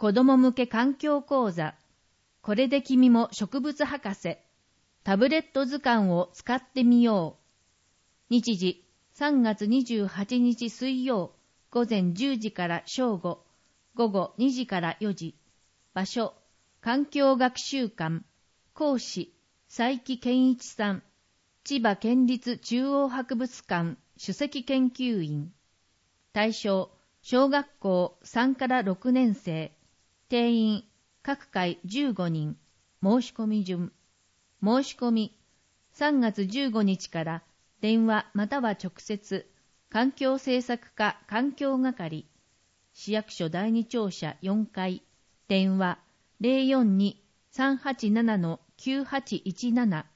子供向け環境講座、これで君も植物博士、タブレット図鑑を使ってみよう。日時、3月28日水曜、午前10時から正午、午後2時から4時。場所、環境学習館。講師、佐伯健一さん。千葉県立中央博物館首席研究員。対象、小学校3から6年生。定員、各回15人。申し込み順。申し込み、3月15日から電話または直接、環境政策課環境係、市役所第二庁舎4階、電話 042-387-9817